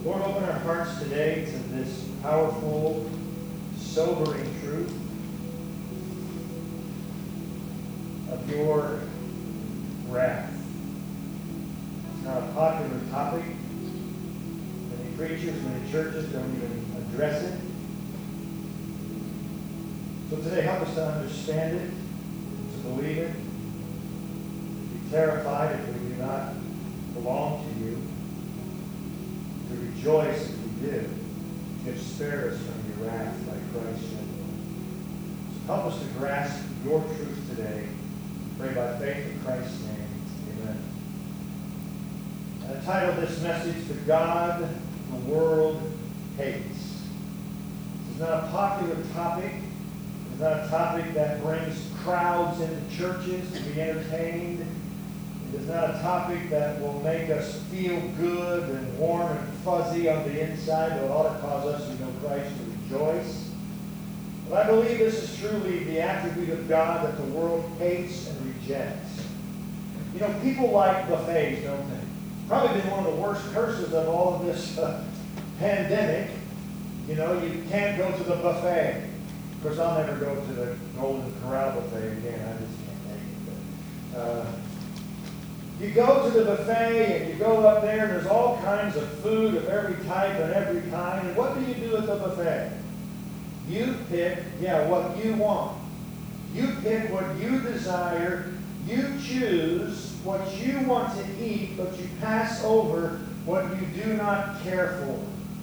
Lord, open our hearts today to this powerful, sobering truth of your wrath. It's not a popular topic. Many preachers, many churches don't even address it. So today, help us to understand it, to believe it, to be terrified if we do not belong to you, to rejoice if we do. You have spared us from your wrath by Christ your Lord. So help us to grasp your truth today. Pray by faith in Christ's name. Amen. And I titled this message, The God the World Hates. This is not a popular topic. It's not a topic that brings crowds into churches to be entertained. It is not a topic that will make us feel good and warm and fuzzy on the inside, but it ought to cause us to know Christ to rejoice. But I believe this is truly the attribute of God that the world hates and rejects. You know, people like buffets, don't they? Probably been one of the worst curses of all of this pandemic. You know, you can't go to the buffet. Of course, I'll never go to the Golden Corral buffet again. I just can't take it. But, you go to the buffet and you go up there and there's all kinds of food of every type and every kind. And what do you do at the buffet? You pick, what you want. You pick what you desire. You choose what you want to eat, but you pass over what you do not care for.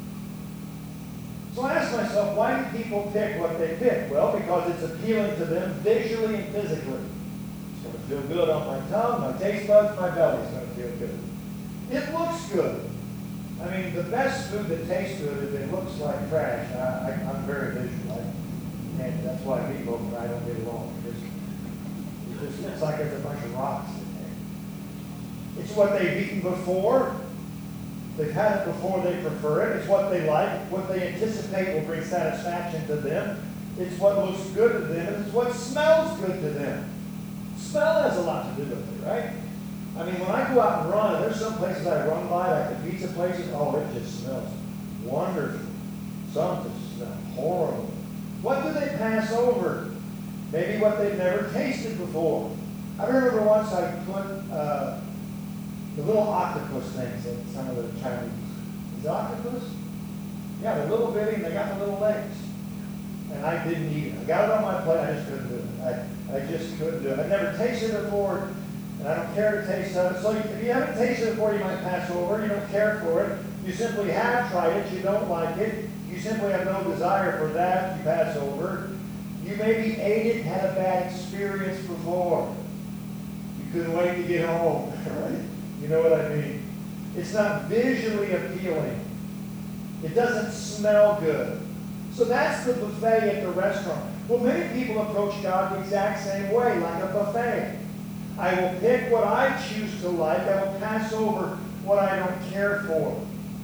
So I ask myself, why do people pick what they pick? Well, because it's appealing to them visually and physically. It's going to feel good on my tongue, my taste buds, my belly's going to feel good. It looks good. I mean, the best food that tastes good if it looks like trash. I'm very visual. And that's why people and I don't get along. It just looks like there's a bunch of rocks in there. It's what they've eaten before. They've had it before, they prefer it. It's what they like, what they anticipate will bring satisfaction to them. It's what looks good to them. It's what smells good to them. Smell has a lot to do with it, right? I mean, when I go out and run, and there's some places I run by, like the pizza places, oh, it just smells wonderful. Some just smell horrible. What do they pass over? Maybe what they've never tasted before. I remember once I put the little octopus things in some of the Chinese. Is it octopus? Yeah, they're little bitty and they got the little legs. And I didn't eat it. I got it on my plate, I just couldn't do it. I just couldn't do it. I'd never tasted it before, and I don't care to taste of it. So if you haven't tasted it before, you might pass over. You don't care for it. You simply have tried it. You don't like it. You simply have no desire for that. You pass over. You maybe ate it, had a bad experience before. You couldn't wait to get home, right? You know what I mean? It's not visually appealing. It doesn't smell good. So that's the buffet at the restaurant. Well, many people approach God the exact same way, like a buffet. I will pick what I choose to like. I will pass over what I don't care for.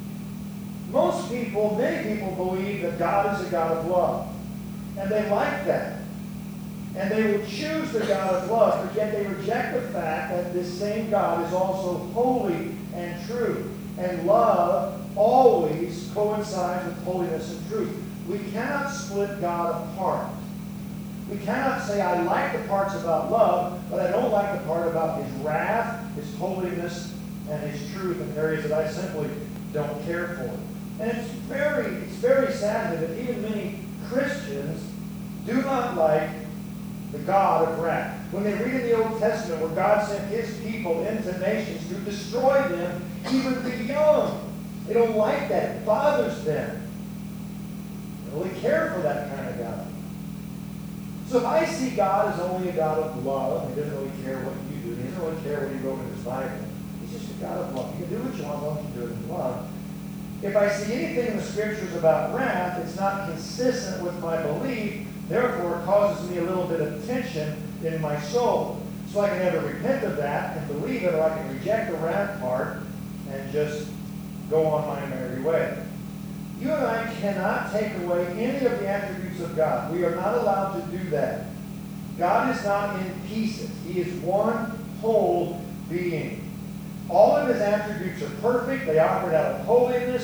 Many people believe that God is a God of love. And they like that. And they will choose the God of love, but yet they reject the fact that this same God is also holy and true. And love always coincides with holiness and truth. We cannot split God apart. We cannot say, I like the parts about love, but I don't like the part about his wrath, his holiness, and his truth in areas that I simply don't care for. And it's very sad that even many Christians do not like the God of wrath. When they read in the Old Testament where God sent his people into nations to destroy them, even the young, they don't like that. It bothers them. They don't really care for that kind of God. So if I see God as only a God of love, he doesn't really care what you do. He doesn't really care what he wrote in his Bible. He's just a God of love. You can do what you want as long as you do it in love. If I see anything in the Scriptures about wrath, it's not consistent with my belief. Therefore, it causes me a little bit of tension in my soul. So I can either repent of that and believe it, or I can reject the wrath part and just go on my merry way. You and I cannot take away any of the attributes of God. We are not allowed to do that. God is not in pieces. He is one whole being. All of his attributes are perfect. They operate out of holiness.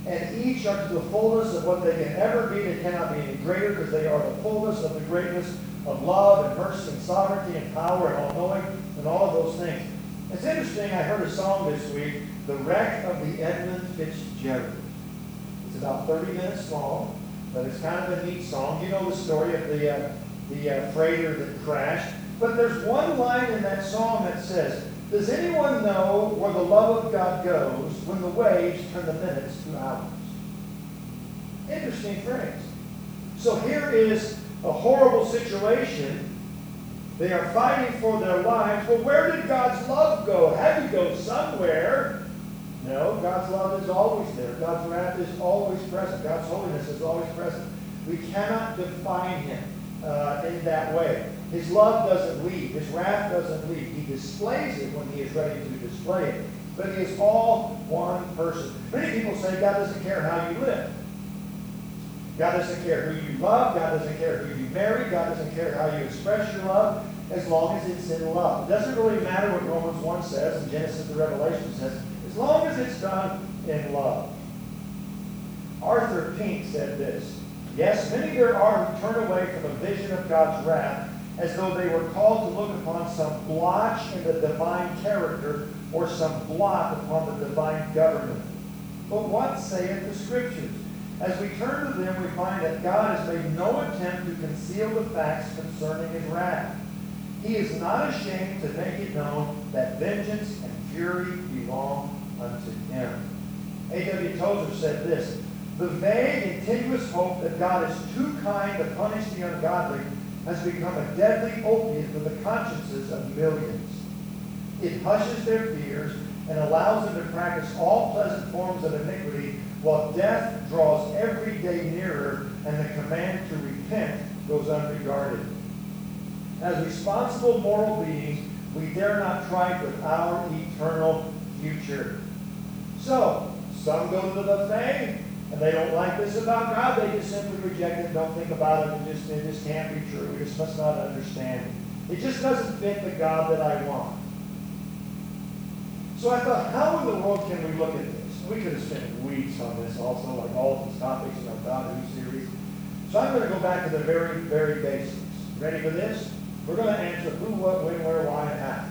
and each are to the fullness of what they can ever be. They cannot be any greater because they are the fullness of the greatness of love and mercy and sovereignty and power and all-knowing and all of those things. It's interesting, I heard a song this week, The Wreck of the Edmund Fitzgerald. It's about 30 minutes long, but it's kind of a neat song. You know the story of the freighter that crashed. But there's one line in that song that says, does anyone know where the love of God goes when the waves turn the minutes to hours? Interesting phrase. So here is a horrible situation. They are fighting for their lives. Well, where did God's love go? Had to go somewhere. No, God's love is always there. God's wrath is always present. God's holiness is always present. We cannot define Him in that way. His love doesn't leave. His wrath doesn't leave. He displays it when He is ready to display it. But He is all one person. Many people say God doesn't care how you live. God doesn't care who you love. God doesn't care who you marry. God doesn't care how you express your love, as long as it's in love. It doesn't really matter what Romans 1 says and Genesis to Revelation says, as long as it's done in love. Arthur Pink said this, yes, many there are who turn away from a vision of God's wrath as though they were called to look upon some blotch in the divine character or some blot upon the divine government. But what saith the Scriptures? As we turn to them, we find that God has made no attempt to conceal the facts concerning His wrath. He is not ashamed to make it known that vengeance and fury belong unto Him. A.W. Tozer said this, the vague and tenuous hope that God is too kind to punish the ungodly has become a deadly opiate for the consciences of millions. It hushes their fears and allows them to practice all pleasant forms of iniquity, while death draws every day nearer and the command to repent goes unregarded. As responsible moral beings, we dare not trifle with our eternal future. So, some go to the buffet, and they don't like this about God. They just simply reject it, don't think about it, it just can't be true. We just must not understand it. It just doesn't fit the God that I want. So I thought, how in the world can we look at this? We could have spent weeks on this also, like all of these topics in our God Who series. So I'm going to go back to the very, very basics. Ready for this? We're going to answer who, what, when, where, why, and how.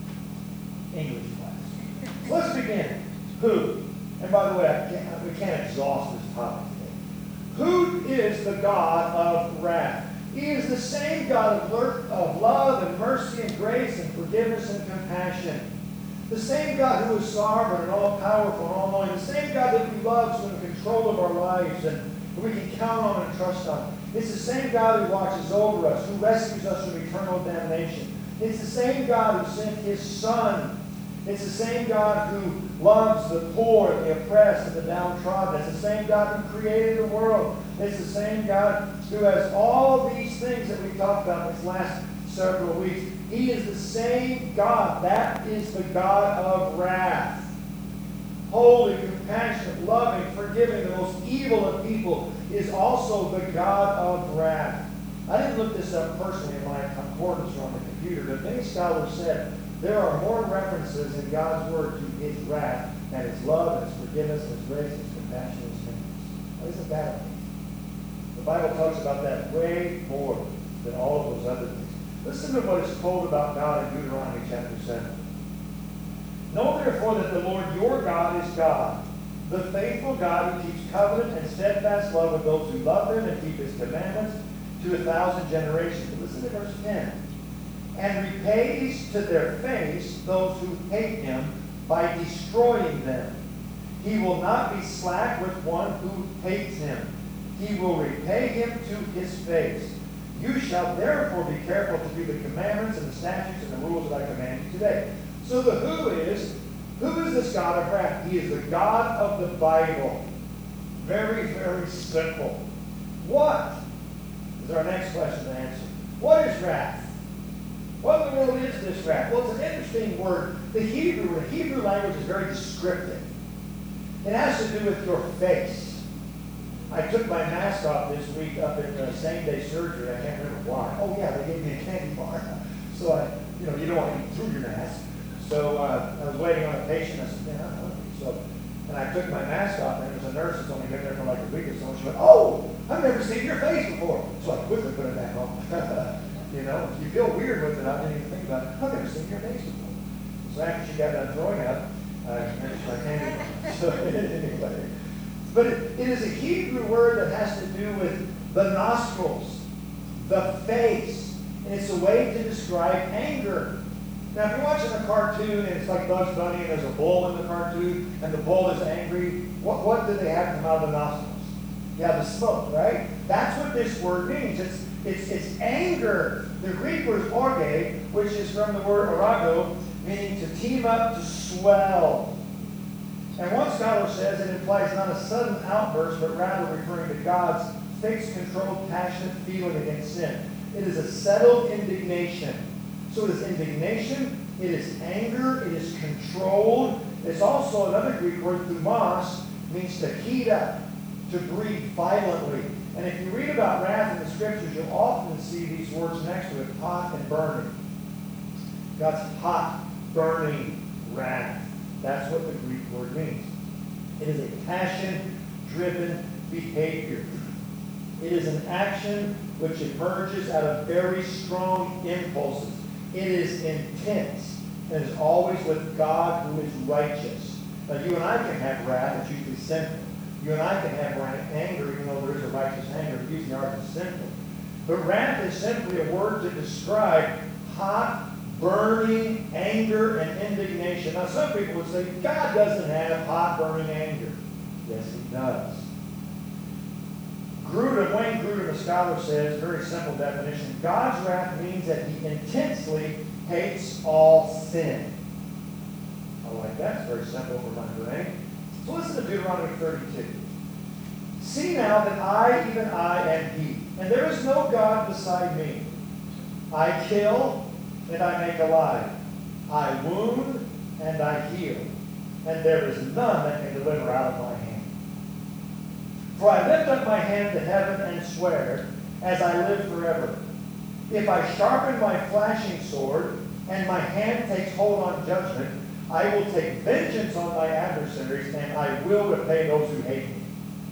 English class. Let's begin. Who? And by the way, we can't exhaust this topic today. Who is the God of wrath? He is the same God of love and mercy and grace and forgiveness and compassion. The same God who is sovereign and all-powerful and all-knowing. The same God that we love, who is in control of our lives and who we can count on and trust on. It's the same God who watches over us, who rescues us from eternal damnation. It's the same God who sent His Son. It's the same God who loves the poor and the oppressed and the downtrodden. It's the same God who created the world. It's the same God who has all these things that we've talked about these last several weeks. He is the same God. That is the God of wrath. Holy, compassionate, loving, forgiving, the most evil of people, is also the God of wrath. I didn't look this up personally in my concordance or on the computer, but many scholars said there are more references in God's Word to His wrath and His love and His forgiveness and His grace and His compassion and His tenderness. What isn't that amazing? The Bible talks about that way more than all of those other things. Listen to what is told about God in Deuteronomy chapter 7. Know therefore that the Lord your God is God, the faithful God who keeps covenant and steadfast love with those who love Him and keep His commandments to 1,000 generations. But listen to verse 10. And repays to their face those who hate Him by destroying them. He will not be slack with one who hates Him. He will repay him to his face. You shall therefore be careful to do the commandments and the statutes and the rules that I command you today. So the who is this God of wrath? He is the God of the Bible. Very, very simple. What is our next question to answer? What is wrath? What in the world is this wrath? Well, it's an interesting word. The Hebrew language is very descriptive. It has to do with your face. I took my mask off this week up in the same-day surgery. I can't remember why. Oh, yeah, they gave me a candy bar. So, you don't want to eat through your mask. So I was waiting on a patient. I said, man, I'm hungry. So And I took my mask off, and there was a nurse that's only been there for like a week or so, and she went, "Oh, I've never seen your face before." So I quickly put it back on. You know, you feel weird with it. I didn't even think about it. I've never seen your face before. So after she got done throwing up, I mentioned my candy. So anyway. But it is a Hebrew word that has to do with the nostrils, the face. And it's a way to describe anger. Now, if you're watching a cartoon and it's like Bugs Bunny and there's a bull in the cartoon and the bull is angry, what do they have come out of the nostrils? You have the smoke, right? That's what this word means. It's anger. The Greek word is orge, which is from the word orago, meaning to team up, to swell. And one scholar says it implies not a sudden outburst, but rather referring to God's fixed, controlled, passionate feeling against sin. It is a settled indignation. So it is indignation, it is anger, it is controlled. It's also another Greek word, thumos, means to heat up, to breathe violently. And if you read about wrath in the Scriptures, you'll often see these words next to it, hot and burning. God's hot, burning wrath. That's what the Greek word means. It is a passion-driven behavior. It is an action which emerges out of very strong impulses. It is intense, and is always with God who is righteous. Now, you and I can have wrath. It's usually sinful. You and I can have anger, even though there is a righteous anger. But usually ours is sinful. But wrath is simply a word to describe hot, burning anger and indignation. Now, some people would say, God doesn't have hot, burning anger. Yes, He does. Wayne Grudem, a scholar, says, very simple definition, God's wrath means that He intensely hates all sin. I like that. It's very simple for my brain. So listen to Deuteronomy 32. See now that I, even I, am He, and there is no God beside me. I kill, and I make alive. I wound, and I heal. And there is none that can deliver out of my hand. For I lift up my hand to heaven and swear, as I live forever. If I sharpen my flashing sword, and my hand takes hold on judgment, I will take vengeance on my adversaries, and I will repay those who hate me.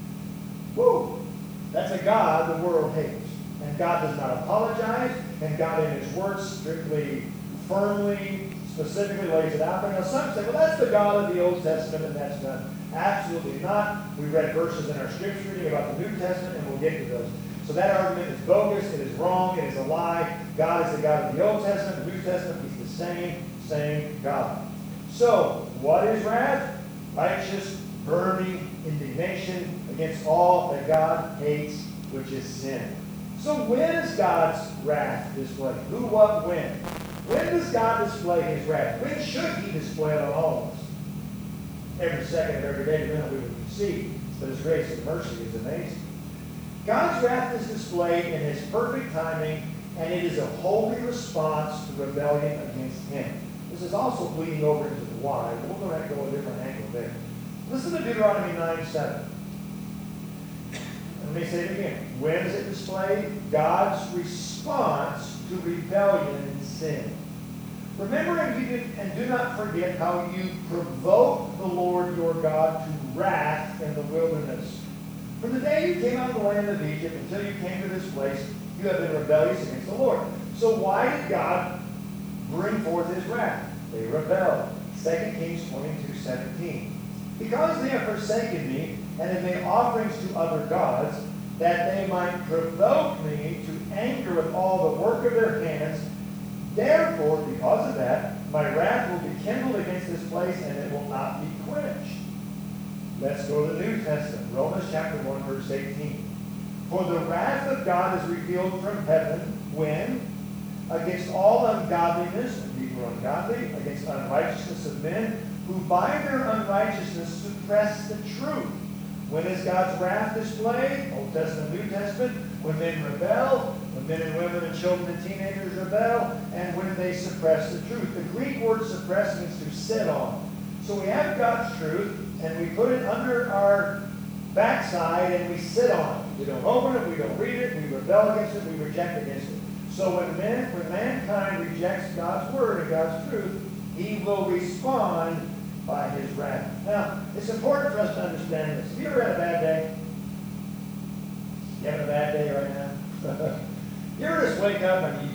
Woo! That's a God the world hates. And God does not apologize, and God in His Word strictly, firmly, specifically lays it out. But now some say, well, that's the God of the Old Testament, and that's done. Absolutely not. We read verses in our scripture reading about the New Testament, and we'll get to those. So that argument is bogus, it is wrong, it is a lie. God is the God of the Old Testament, the New Testament, He's the same God. So, what is wrath? Righteous, burning indignation against all that God hates, which is sin. So when is God's wrath displayed? Who, what, when? When does God display His wrath? When should He display it on all of us? Every second of every day, then we would see. But His grace and mercy is amazing. God's wrath is displayed in His perfect timing, and it is a holy response to rebellion against Him. This is also bleeding over into the why. We're going to have to go a different angle there. Listen to Deuteronomy 9:7. Let me say it again. When is it displayed? God's response to rebellion and sin. Remember and do not forget how you provoked the Lord your God to wrath in the wilderness. From the day you came out of the land of Egypt until you came to this place, you have been rebellious against the Lord. So why did God bring forth His wrath? They rebelled. 2 Kings 22:17. Because they have forsaken me and have made offerings to other gods, that they might provoke me to anger with all the work of their hands. Therefore, because of that, my wrath will be kindled against this place, and it will not be quenched. Let's go to the New Testament. Romans chapter 1, verse 18. For the wrath of God is revealed from heaven when? Against all ungodliness, and people are ungodly, against unrighteousness of men, who by their unrighteousness suppress the truth. When is God's wrath displayed? Old Testament, New Testament. When men rebel, when men and women and children and teenagers rebel, and when they suppress the truth. The Greek word suppress means to sit on. So we have God's truth, and we put it under our backside, and we sit on it. We don't open it, we don't read it, we rebel against it, we reject against it. So when mankind rejects God's word and God's truth, He will respond by his wrath. Now, it's important for us to understand this. Have you ever had a bad day? You having a bad day right now? You ever just wake up and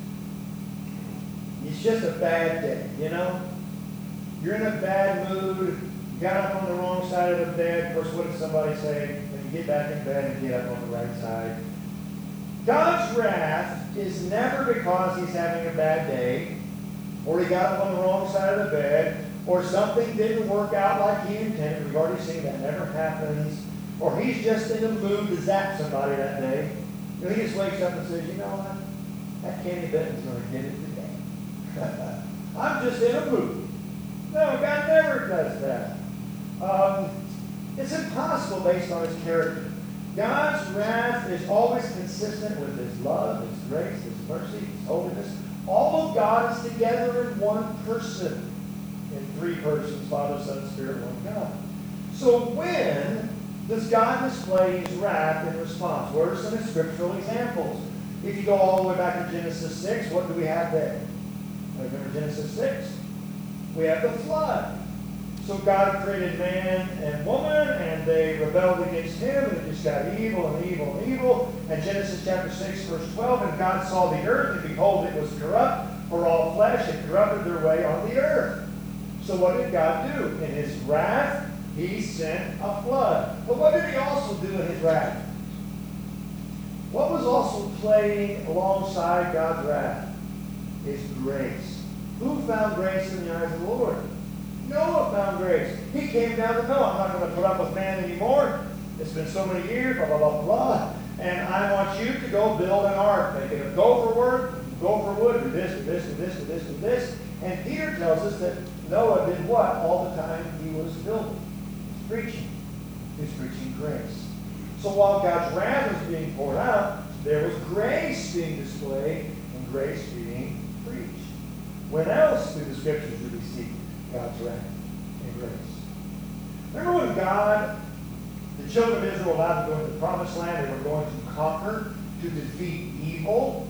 it's just a bad day, you know? You're in a bad mood, you got up on the wrong side of the bed. Of course, what did somebody say? When you get back in bed and get up on the right side. God's wrath is never because he's having a bad day, or he got up on the wrong side of the bed, or something didn't work out like he intended. We've already seen that never happens. Or he's just in a mood to zap somebody that day. You know, he just wakes up and says, you know what? That Kenny Benton's going to get it today. I'm just in a mood. No, God never does that. It's impossible based on his character. God's wrath is always consistent with his love, his grace, his mercy, his holiness. All of God is together in one person. In three persons, Father, Son, Spirit, one God. So when does God display his wrath in response? What are some scriptural examples? If you go all the way back to Genesis 6, what do we have there? Remember Genesis 6? We have the flood. So God created man and woman, and they rebelled against him, and it just got evil and evil and evil. And Genesis chapter 6, verse 12, and God saw the earth, and behold, it was corrupt, for all flesh had corrupted their way on the earth. So what did God do? In his wrath, he sent a flood. But what did he also do in his wrath? What was also playing alongside God's wrath? His grace. Who found grace in the eyes of the Lord? Noah found grace. He came down to Noah. I'm not going to put up with man anymore. It's been so many years, blah, blah, blah, blah. And I want you to go build an ark. Make it a gopher wood, do this, do this, do this, do this, do this. And Peter tells us that Noah did what all the time he was building? He was preaching. He was preaching grace. So while God's wrath was being poured out, there was grace being displayed and grace being preached. When else do the scriptures do we see God's wrath and grace? Remember when the children of Israel were allowed to go into the promised land, they were going to conquer, to defeat evil.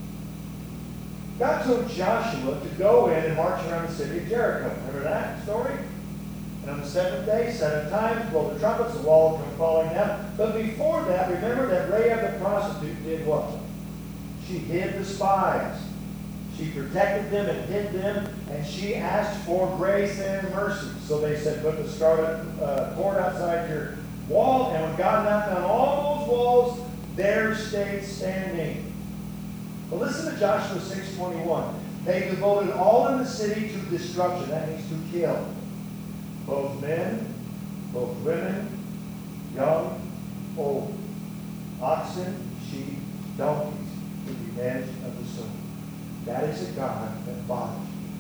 God told Joshua to go in and march around the city of Jericho. Remember that story? And on the seventh day, 7 times, blow the trumpets, the wall will come falling down. But before that, remember that Rahab the prostitute did what? She hid the spies. She protected them and hid them, and she asked for grace and mercy. So they said, put the scarlet cord outside your wall, and when God knocked down all those walls, there stayed standing. But listen to Joshua 6:21. They devoted all in the city to destruction. That means to kill. Both men, both women, young, old, oxen, sheep, donkeys, to the edge of the sword. That is a God that bothers you.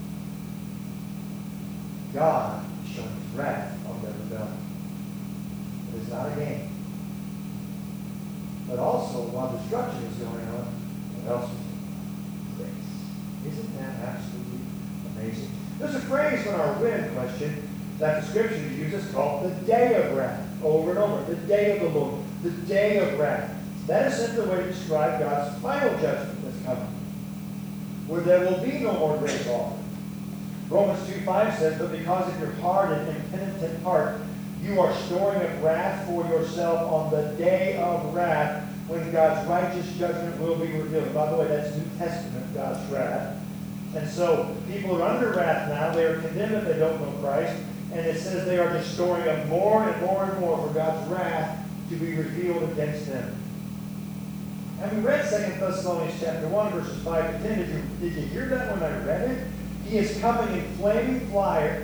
God is showing his wrath on their rebellion. It is not a game. But also, while destruction is going on, what else is grace? Isn't that absolutely amazing? There's a phrase in our when question that the scriptures uses called the day of wrath. Over and over. The day of the Lord. The day of wrath. That is simply a way to describe God's final judgment that's coming, where there will be no more grace offered. Romans 2:5 says, but because of your hard and impenitent heart, you are storing up wrath for yourself on the day of wrath, when God's righteous judgment will be revealed. By the way, that's New Testament, God's wrath. And so, people are under wrath now. They are condemned if they don't know Christ. And it says they are just storing up more and more and more for God's wrath to be revealed against them. And we read 2 Thessalonians chapter 1, verses 5 to 10. Did you hear that when I read it? He is coming in flaming flaming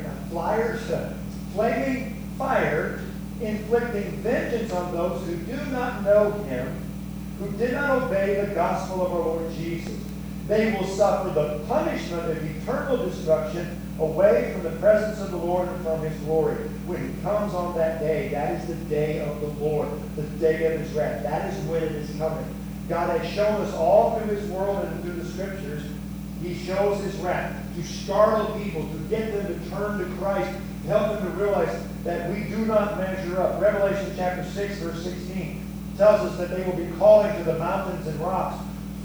fire, inflicting vengeance on those who do not know him, who did not obey the gospel of our Lord Jesus. They will suffer the punishment of eternal destruction away from the presence of the Lord and from his glory. When he comes on that day, that is the day of the Lord, the day of his wrath. That is when it is coming. God has shown us all through his world and through the scriptures. He shows his wrath to startle people, to get them to turn to Christ, to help them to realize that we do not measure up. Revelation chapter 6, verse 16 tells us that they will be calling to the mountains and rocks,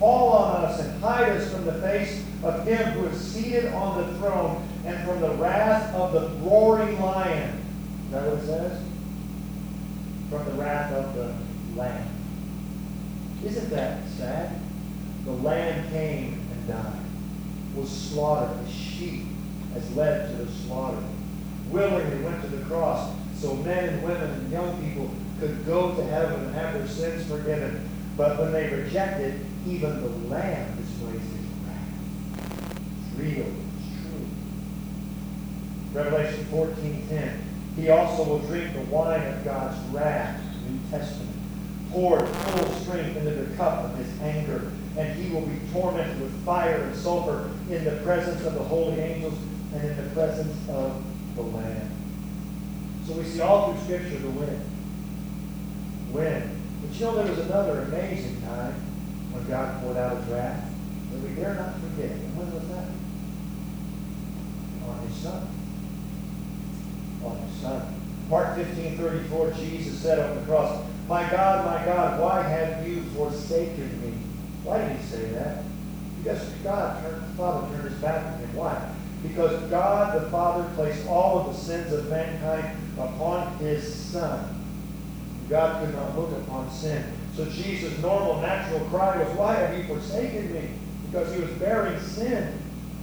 fall on us and hide us from the face of him who is seated on the throne and from the wrath of the roaring lion. Is that what it says? From the wrath of the Lamb. Isn't that sad? The Lamb came and died, was slaughtered. The sheep has led to the slaughter. Willingly went to the cross so men and women and young people could go to heaven and have their sins forgiven. But when they rejected, even the Lamb displays his wrath. It's real. It's true. Revelation 14:10. He also will drink the wine of God's wrath, New Testament, poured full strength into the cup of his anger, and he will be tormented with fire and sulfur in the presence of the holy angels and in the presence of the Lamb. So we see all through Scripture the when. When. But you know, there was another amazing time when God poured out his wrath that we dare not forget. And when was that? On his Son. On his Son. Mark 15:34, Jesus said on the cross, my God, why have you forsaken me? Why did he say that? Because God, the Father, turned his back on him. Why? Because God, the Father, placed all of the sins of mankind upon his Son. God could not look upon sin. So Jesus' normal, natural cry was, why have you forsaken me? Because he was bearing sin.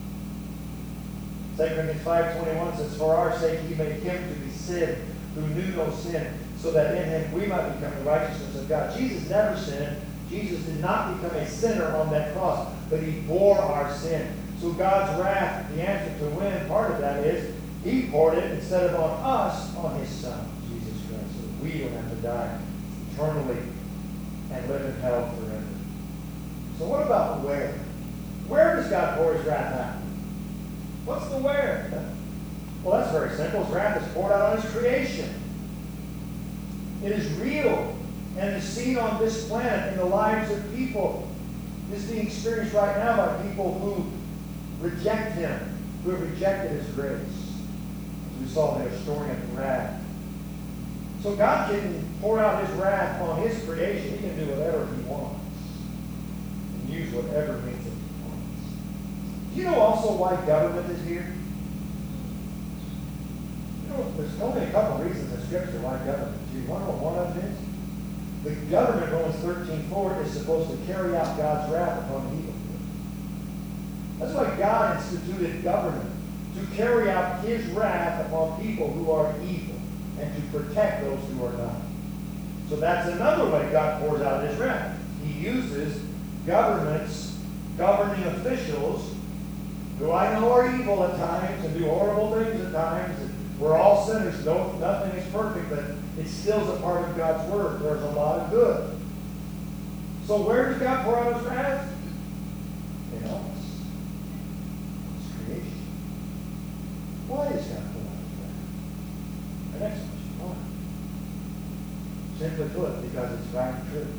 2 Corinthians 5:21 says, for our sake he made him to be sin who knew no sin, so that in him we might become the righteousness of God. Jesus never sinned. Jesus did not become a sinner on that cross, but he bore our sin. So God's wrath, the answer to win, part of that is, he poured it instead of on us, on his Son, Jesus Christ, so that we don't have to die eternally and live in hell forever. So what about the where? Where does God pour his wrath out? What's the where? Well, that's very simple. His wrath is poured out on his creation. It is real and is seen on this planet in the lives of people. This is being experienced right now by people who reject him, who have rejected his grace. As we saw, they are storing up wrath. So God can pour out his wrath on his creation. He can do whatever he wants and use whatever means that he wants. Do you know also why government is here? You know, there's only a couple of reasons in Scripture why government is here. You want to know what one of them is? The government, Romans 13:4, is supposed to carry out God's wrath upon the evil. That's why God instituted government, to carry out his wrath upon people who are evil and to protect those who are not. So that's another way God pours out his wrath. He uses governments, governing officials, who I know are evil at times and do horrible things at times. We're all sinners. No, nothing is perfect, but it still is a part of God's word. There's a lot of good. So where does God pour out his wrath? In us. His creation. Why does God pour out his wrath? The next question, why? Simply put, because it's right and true.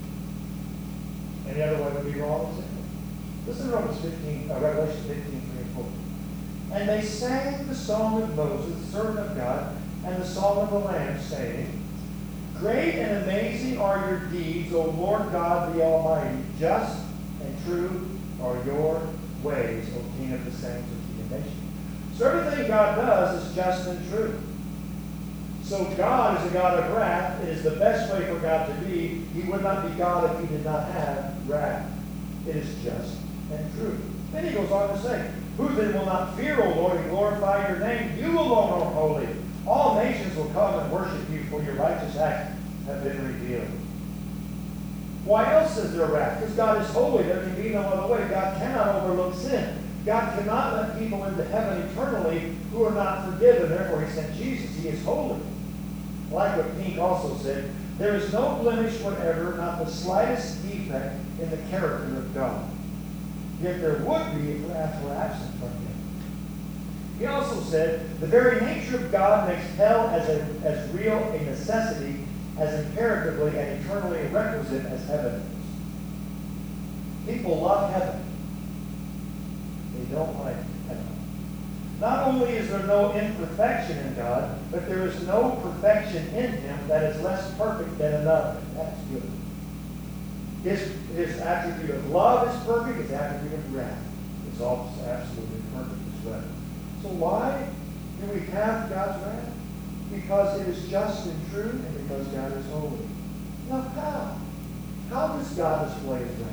Any other way would be wrong, isn't it? Listen to Revelation 15:3-4. And they sang the song of Moses, the servant of God, and the song of the Lamb, saying, great and amazing are your deeds, O Lord God the Almighty. Just and true are your ways, O King of the saints, O King of nations. So everything God does is just and true. So God is a God of wrath. It is the best way for God to be. He would not be God if he did not have wrath. It is just and true. Then he goes on to say, who then will not fear, O Lord, and glorify your name? You alone are holy. All nations will come and worship you, for your righteous acts have been revealed. Why else is there wrath? Because God is holy. There can be no other way. God cannot overlook sin. God cannot let people into heaven eternally who are not forgiven. Therefore, he sent Jesus. He is holy. Like what Pink also said, there is no blemish whatever, not the slightest defect in the character of God. Yet there would be if wrath were absent from him. He also said, the very nature of God makes hell as real a necessity, as imperatively and eternally a requisite as heaven is. People love heaven. They don't like heaven. Not only is there no imperfection in God, but there is no perfection in him that is less perfect than another. That's good. His attribute of love is perfect. His attribute of wrath is also absolutely perfect as well. So why do we have God's wrath? Because it is just and true, and because God is holy. Now how? How does God display his wrath?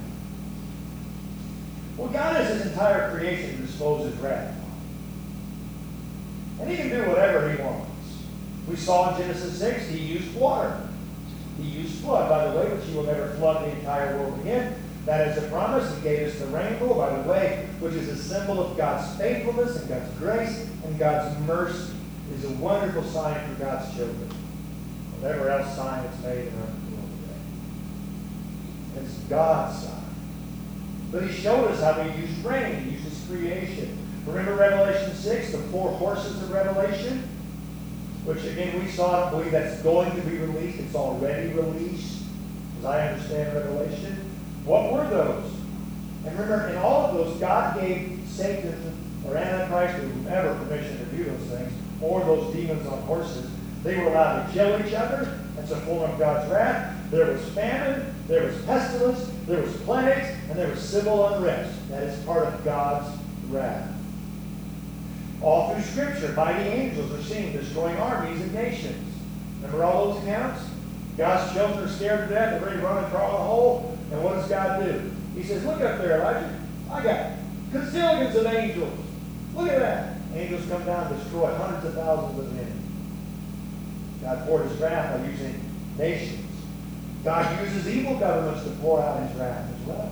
Well, God has his entire creation to dispose his wrath on. And he can do whatever he wants. We saw in Genesis 6, he used water. He used flood, by the way, which he will never flood the entire world again. That is a promise. He gave us the rainbow, by the way, which is a symbol of God's faithfulness and God's grace and God's mercy. It is a wonderful sign for God's children. Whatever else sign it's made in our world today. It's God's sign. But he showed us how he used rain. He used his creation. Remember Revelation 6, the 4 horses of Revelation? Which again we saw, I don't believe that's going to be released. It's already released, as I understand Revelation. What were those? And remember, in all of those, God gave Satan or Antichrist or whomever permission to do those things, or those demons on horses. They were allowed to kill each other. That's a form of God's wrath. There was famine, there was pestilence, there was plagues, and there was civil unrest. That is part of God's wrath. All through Scripture, mighty angels are seen destroying armies and nations. Remember all those accounts? God's children are scared to death. They're ready to run and crawl in a hole. And what does God do? He says, look up there, Elijah. I got gazillions of angels. Look at that. Angels come down and destroy hundreds of thousands of men. God poured his wrath by using nations. God uses evil governments to pour out his wrath as well.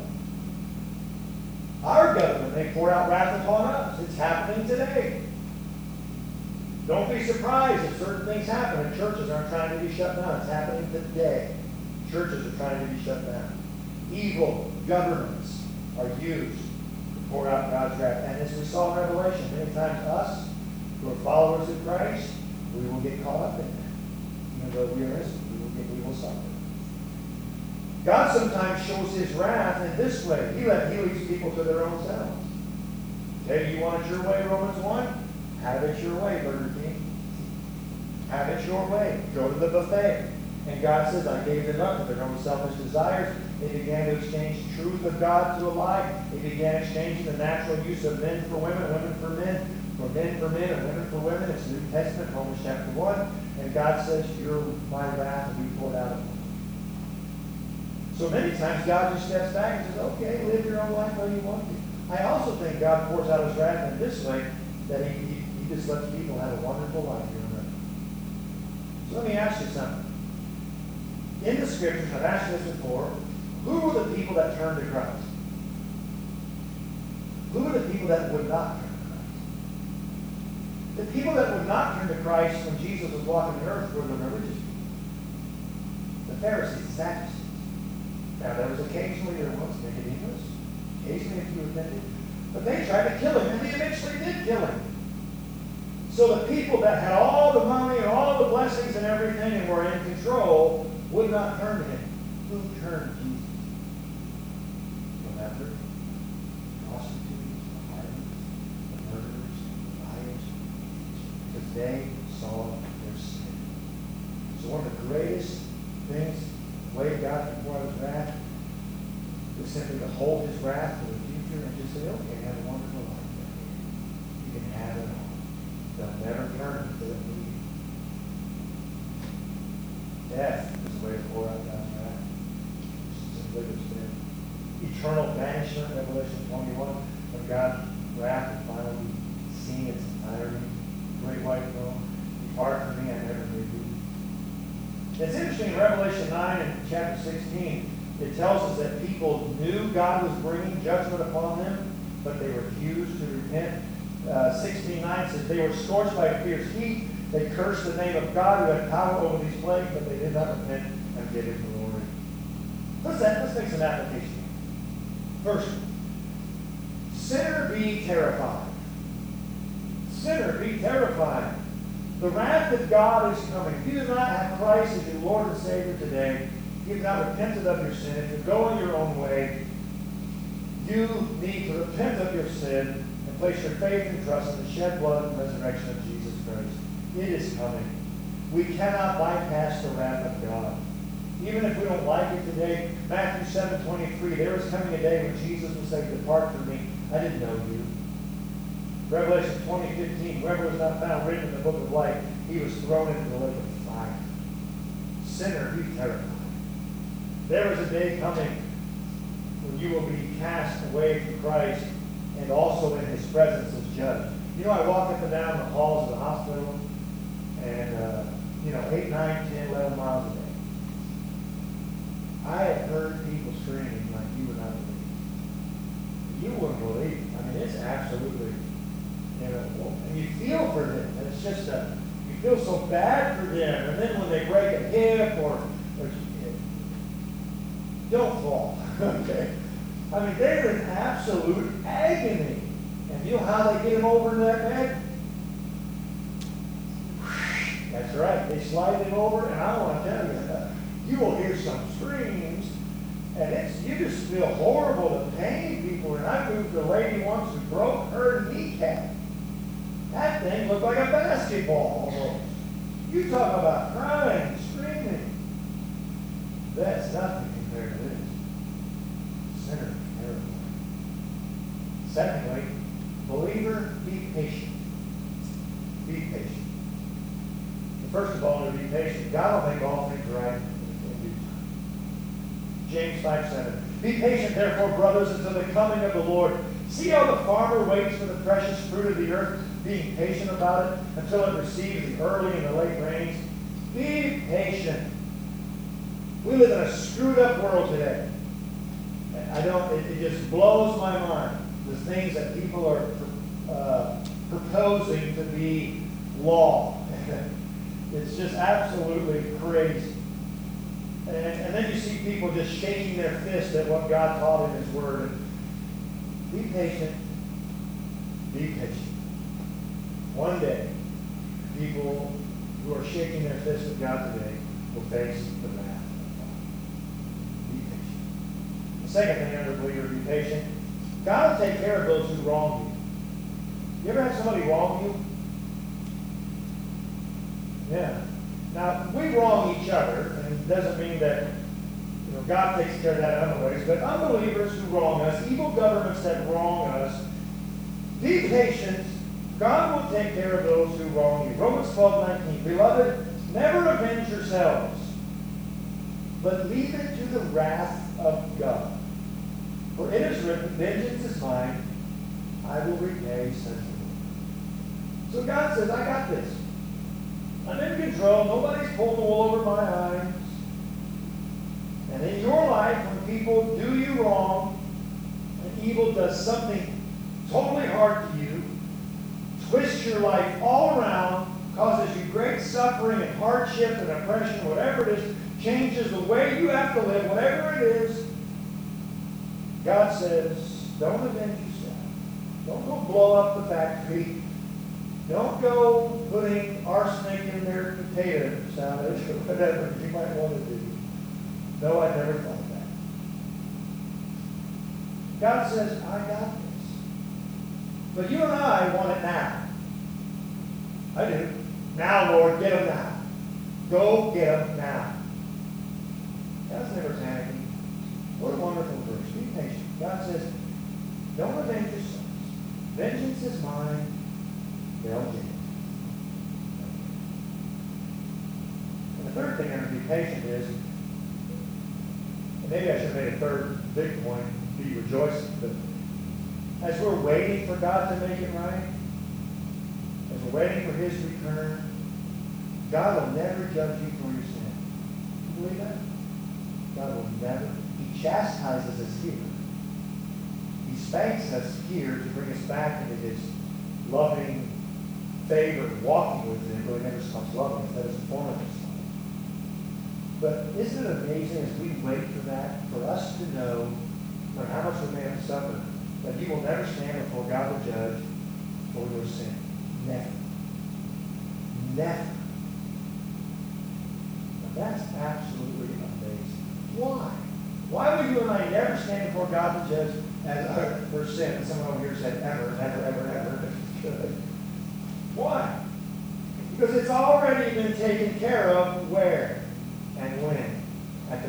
Our government may pour out wrath upon us. It's happening today. Don't be surprised if certain things happen and churches aren't trying to be shut down. It's happening today. Churches are trying to be shut down. Evil governments are used to pour out God's wrath. And as we saw in Revelation, many times us, who are followers of Christ, we will get caught up in that. Even though we are innocent, we will suffer. God sometimes shows his wrath in this way. He leads people to their own selves. Okay, you want it your way, Romans 1? Have it your way, Burger King. Have it your way. Go to the buffet. And God says, I gave them up to their own selfish desires. They began to exchange truth of God to a lie. They began exchanging the natural use of men for women, women for men, and women for women. It's New Testament, Romans chapter 1. And God says, my wrath will be poured out upon you. So many times God just steps back and says, okay, live your own life how you want to. I also think God pours out his wrath in this way, that he just lets people have a wonderful life here on earth. So let me ask you something. In the Scriptures, I've asked this before, who were the people that turned to Christ? Who were the people that would not turn to Christ? The people that would not turn to Christ when Jesus was walking the earth were the religious people. The Pharisees, the Sadducees. Now, there was occasionally, there was Nicodemus, occasionally a few offended, but they tried to kill him, and they eventually did kill him. So the people that had all the money and all the blessings and everything and were in control would not turn to him. Who turned to Jesus? The lepers, the prostitutes, the harlots, the murderers, the liars, because they saw their sin. So one of the greatest things, the way God can pour out his wrath, is simply to hold his wrath for the future and just say, okay, have a wonderful life. You can have it all. They'll never turn until it leaves. Death is a way to pour out God's wrath. Simply to sin. Eternal banishment, Revelation 21, when God's wrath is finally seen its entirety. Great white throne. Depart from me, I never knew you. It's interesting in Revelation 9 and chapter 16, it tells us that people knew God was bringing judgment upon them, but they refused to repent. 16:9 says, they were scorched by a fierce heat. They cursed the name of God who had power over these plagues, but they did not repent and give him glory. Let's make some application. First, sinner be terrified. Sinner be terrified. The wrath of God is coming. If you do not have Christ as your Lord and Savior today, if you have not repented of your sin, if you're going your own way, you need to repent of your sin and place your faith and trust in the shed blood and resurrection of Jesus Christ. It is coming. We cannot bypass the wrath of God. Even if we don't like it today, Matthew 7:23, there is coming a day when Jesus will say, depart from me, I didn't know you. Revelation 20:15, whoever was not found written in the book of life, he was thrown into the lake of fire. Sinner, be terrified. There is a day coming when you will be cast away from Christ and also in his presence as judge. You know, I walk up and down the halls of the hospital and, 8, 9, 10, 11 miles a day. I have heard people screaming like you would not believe. You wouldn't believe. I mean, it's absolutely, and you feel for them. It's just you feel so bad for them. And then when they break a hip or don't fall, okay? I mean, they're in absolute agony. And you know how they get them over to that bed? That's right. They slide him over, and I want to tell you, you will hear some screams, and you just feel horrible, the pain people. And I moved a lady once who broke her kneecap. That thing looked like a basketball almost. You talk about crying, screaming. That's nothing compared to this. Sinner, terrible. Secondly, believer, be patient. Be patient. First of all, to be patient. God will make all things right in due time. James 5:7. Be patient, therefore, brothers, until the coming of the Lord. See how the farmer waits for the precious fruit of the earth, being patient about it until it receives the early and the late rains. Be patient. We live in a screwed up world today. It just blows my mind, the things that people are proposing to be law. It's just absolutely crazy. And then you see people just shaking their fist at what God taught in his word. Be patient. Be patient. One day, people who are shaking their fist at God today will face the wrath of God. Be patient. The second thing under believer, be patient. God will take care of those who wrong you. You ever had somebody wrong you? Yeah. Now, we wrong each other, and it doesn't mean that God takes care of that in other ways, but unbelievers who wrong us, evil governments that wrong us, be patient. God will take care of those who wrong you. Romans 12:19. Beloved, never avenge yourselves, but leave it to the wrath of God. For it is written, vengeance is mine, I will repay, says the Lord. So God says, I got this. I'm in control. Nobody's pulling the wool over my eyes. And in your life, when people do you wrong, and evil does something totally hard to you, twists your life all around, causes you great suffering and hardship and oppression, whatever it is, changes the way you have to live, whatever it is, God says, don't avenge yourself. Don't go blow up the factory. Don't go putting arsenic in their potato salad or whatever you might want to do. No, I never thought that. God says, I got this. But you and I want it now. I do. Now, Lord, get them now. Go get them now. God's never panicking. What a wonderful verse. Be patient. God says, don't avenge yourselves. Vengeance is mine. They'll get it. And the third thing I'm going to be patient is, and maybe I should have made a third big point, be rejoicing, but as we're waiting for God to make it right, as we're waiting for his return, God will never judge you for your sin. You believe that? God will never. He chastises us here. He spanks us here to bring us back into his loving favor, walking with him. It really never stops loving us. That is a form of his love. But isn't it amazing as we wait for that, for us to know, no matter how much we may have to suffer, that he will never stand before God the judge for your sin. Never. Never. Now that's absolutely amazing. Why? Why would you and I never stand before God the judge for sin? And someone over here said, ever, ever, ever, ever. Why? Because it's already been taken care of where and when? At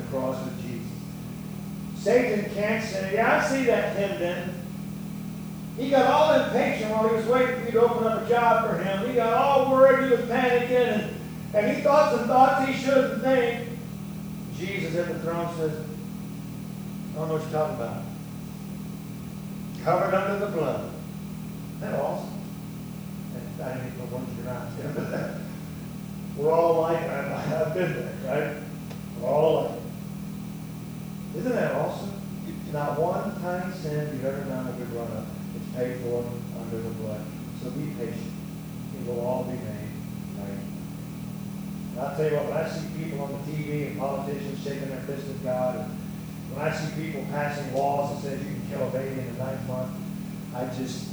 Satan can't say, yeah, I see that Tim Denton. He got all impatient while he was waiting for you to open up a job for him. He got all worried, he was panicking, and he thought some thoughts he shouldn't think. Jesus at the throne says, I don't know what you're talking about. Covered under the blood. Isn't that awesome? And I didn't even know what you're not. We're all alike. I've been there, right? We're all alike. Isn't that awesome? Not one tiny sin you've ever done that would run up. It's paid for under the blood. So be patient. It will all be made right. And I'll tell you what, when I see people on the TV and politicians shaking their fist at God, and when I see people passing laws that says you can kill a baby in the 9th month, I just,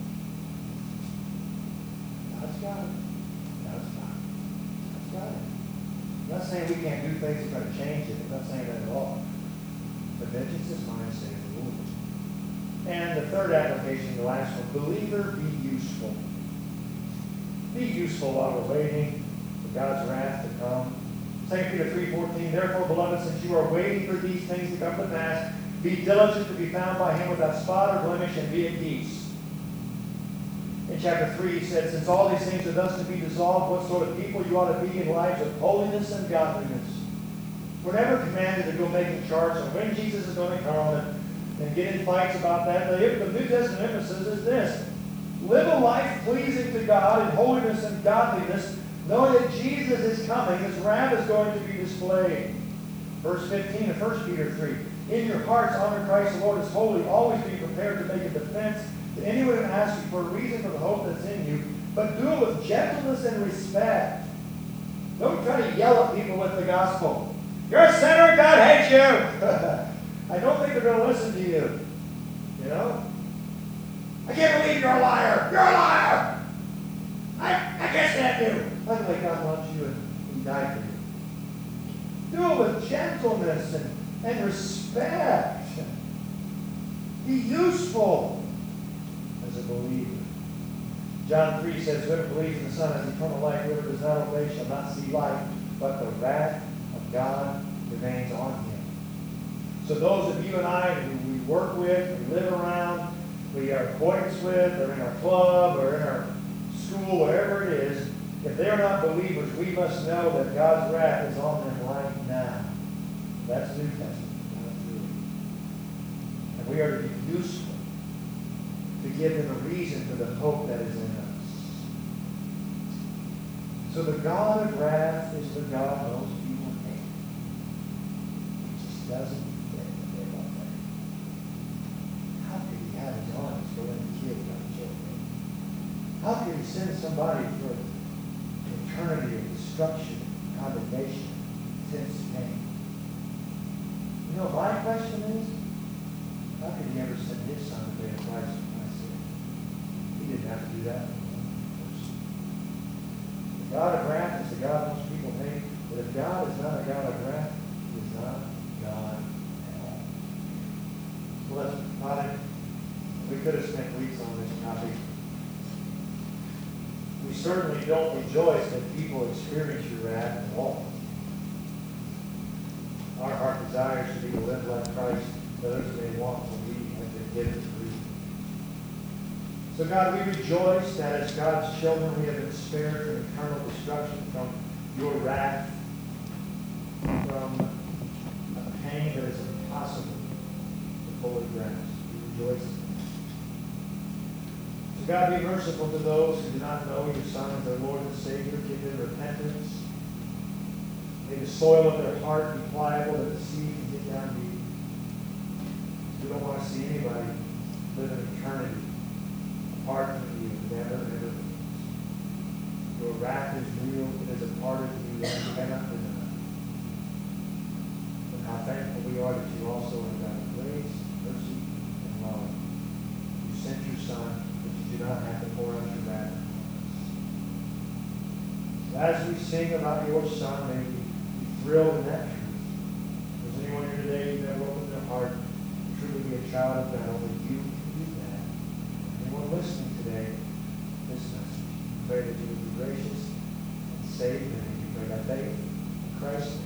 God's got it. God's got it. God's got it. I'm not saying we can't do things that are going to change it. I'm not saying that at all. But vengeance is mine, saith the Lord. And the third application, the last one, believer, be useful. Be useful while we're waiting for God's wrath to come. 2 Peter 3:14, therefore, beloved, since you are waiting for these things to come to pass, be diligent to be found by him without spot or blemish, and be at peace. In chapter 3, he said, since all these things are thus to be dissolved, what sort of people you ought to be in lives of holiness and godliness. We're never commanded to go making charts on when Jesus is going to come and get in fights about that. The New Testament emphasis is this. Live a life pleasing to God in holiness and godliness, knowing that Jesus is coming. His wrath is going to be displayed. Verse 15 of 1 Peter 3. In your hearts honor Christ the Lord as holy. Always be prepared to make a defense to anyone who asks you for a reason for the hope that's in you. But do it with gentleness and respect. Don't try to yell at people with the gospel. You're a sinner, God hates you. I don't think they're going to listen to you. You know? I can't believe you're a liar. You're a liar. I can't stand you. Luckily, God loves you and He died for you. Do it with gentleness and respect. Be useful as a believer. John 3 says, whoever believes in the Son has eternal life. Whoever does not obey shall not see life, but the wrath of God remains on him. So those of you and I who we work with, we live around, we are acquaintance with, or in our club, or in our school, whatever it is, if they're not believers, we must know that God's wrath is on them right now. That's New Testament. And we are to be useful to give them a reason for the hope that is in us. So the God of wrath is the God most people hate. He just doesn't fit the way about that. How could he have his arms go in and kill young children? How could he send somebody for eternity of destruction, condemnation, intense pain? You know, my question is, how could he ever send his son to pay a price for my sin? He didn't have to do that. The God of wrath is the God most people hate. But if God is not a God of wrath, He is not God at all. So let's, Father, we could have spent weeks on this topic. We certainly don't rejoice that people experience your wrath at all. Our heart desire should be to live like Christ, that others may walk when we have been given to read. So God, we rejoice that as God's children we have been spared from eternal destruction, from your wrath, from a pain that is impossible to fully grasp. We rejoice. So God, be merciful to those who do not know your Son as their Lord and Savior. Give them repentance. May the soil of their heart be pliable that the seed can get down deep. We don't want to see anybody live in eternity apart from you, never, ever. Your wrath is real. It is a part of you that you cannot deny. And how thankful we are that you also have done grace, mercy, and love. You sent your Son, but you do not have to pour out your wrath upon us. As we sing about your Son, may we be thrilled in that truth. If there's anyone here today who never opened their heart to truly be a child of God, only you can do that. Anyone listening today, this message, pray that you would be gracious and save them. We pray by faith in Christ.